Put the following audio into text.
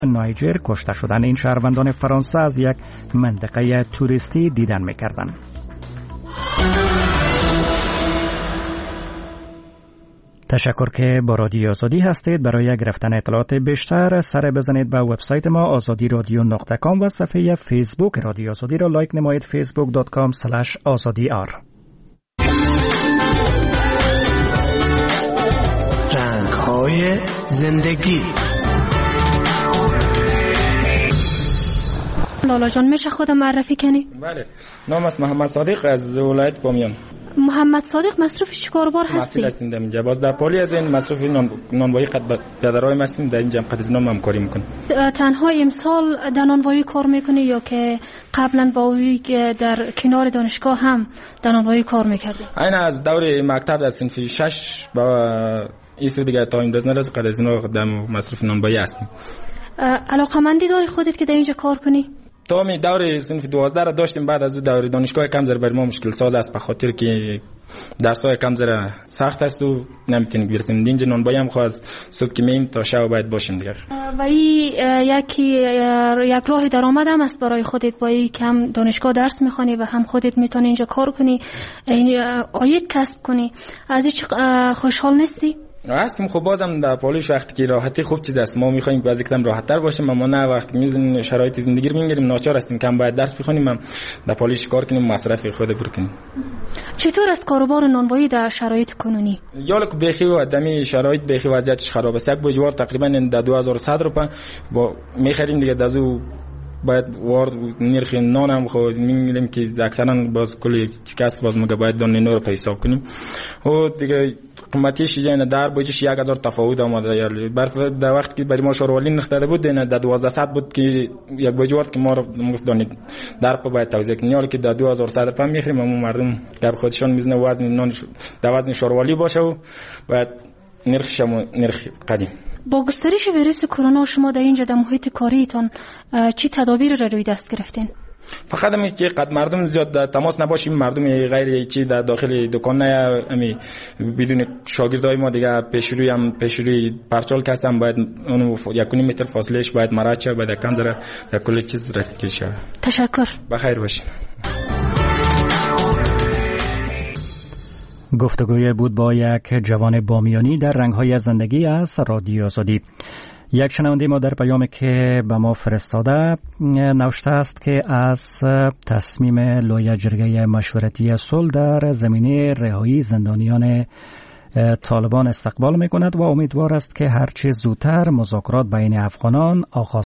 نایجر کشته شدن این شهروندان فرانسه از یک منطقه توریستی دیدن می‌کردند. تشکر که با رادیو آزادی هستید. برای گرفتن اطلاعات بیشتر سر بزنید به وبسایت ما azadiradyo.com و صفحه فیسبوک رادیو آزادی را لایک نمایید facebook.com/azadiyar. رنگ‌های زندگی. لالا جان میشه خودم معرفی کنی؟ بله، نام است محمد صادق از ولایت بامیان. محمد صادق مصرف چیکاربار هستی؟ مسئول هستیم در اینجا. باز در پالی از این مصرف نانوایی قد پدرای هستیم در اینجا قد از نام همکاری میکنیم. تنها امسال در نانوایی کار میکنی یا که قبلا با در کنار دانشگاه هم در نانوایی کار میکردی؟ این از دور مکتب از صنف 6 با ایسو دیگه تا این دزنه قد از اینا در مصرف نانوایی هستیم. علاقه‌مندی داری خودت که در اینجا کار کنی؟ تا می دور صنف 12 را داشتیم، بعد از دور دانشگاه کم زر بر ما مشکل ساز است، به خاطر که درس‌های کم زر سخت است و نمیتونیم برسیم. اینجا نانوایی هم خواست صبح که مییم تا شب باید باشیم دیگه. و یک راه درآمد هم است برای خودت، با کم دانشگاه درس میخوانی و هم خودت میتونی اینجا کار کنی، عاید کسب کنی. از این خوشحال نیستی؟ هستیم. خب بازم در پالیش وقتی که راحتی خوب چیز است، ما میخوایم باز یکم راحت تر باشیم، اما نه وقتی میزنیم شرایط زندگی رو میگیریم ناچار هستیم کم باید درس بخونیم، هم در پالیش کار کنیم، مصرف خود بکنیم. چطور است کاروبار نانوایی در شرایط کنونی؟ یالک بخی و دمی شرایط بخی وضعیتش خراب است. یک بوجوار تقریبا در 2100 روپیه با میخریم دیگه. دازو باید وارد نرخ نان هم خود میگیم که اکثرا باز کلی چیکاست باز مگه باید دون نور حساب کنیم و دیگه قیمتش یعنی در بوجش 1000 تفاوت آمده. یعنی برف در وقت که برای ما شوروالی نرخ داده بود نه در 1200 بود که یک بوجوار که ما رو دونید در پا باید توزیع کنیم که در 2100 روپیه میخریم. اما مردم در خودشون میزنه وزن نان در وزن شوروالی باشه و باید نرخش نرخ قدیم. با گسترش ویروس کرونا شما در اینجا در محیط کاریتون چی تدابیر را روی دست گرفتین؟ فقط همین که قد مردم زیاد در تماس نباشیم، مردم غیر چی در داخل دکان نه امی بدون شاگردای ما دیگه پیشروی پرچال کسم باید اون 1.5 متر فاصلهش باید مراعات شه، باید کم ذره در کل چیز رسیدگی شه. تشکر. بخیر باشین. گفتگوی بود با یک جوان بامیانی در رنگ‌های زندگی از رادیو آزادی. یک شنونده ما در پیامی که به ما فرستاده نوشته است که از تصمیم لایحه جرگه مشورتی صلح در زمینه رهایی زندانیان طالبان استقبال می‌کند و امیدوار است که هرچه زودتر مذاکرات بین افغانان آغاز